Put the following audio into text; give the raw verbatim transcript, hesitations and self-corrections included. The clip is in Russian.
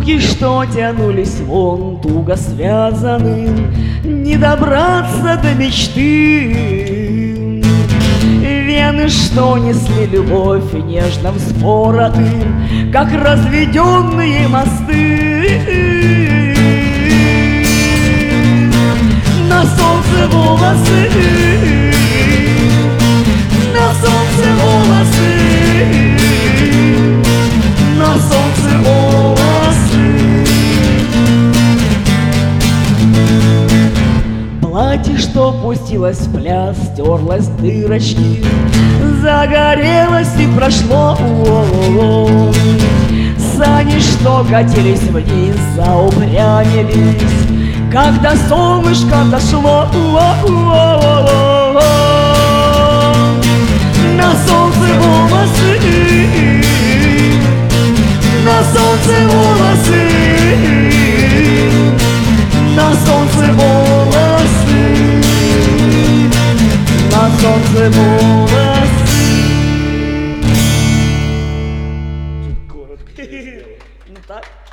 Руки, что тянулись вон туго связанным, не добраться до мечты. Вены, что несли любовь нежно вспоротым, как разведенные мосты. На солнце волосы, на солнце волосы, на солнце волосы. Платье, что пустилось в пляс, стерлось дырочки, загорелось и прошло. О-о-о. Сани, что катились вниз, заупрямились, когда солнышко дошло. О-о-о-о-о. На солнце волосы, на солнце волосы, на солнце волосы, на солнце волосы. Коротко. Ну так.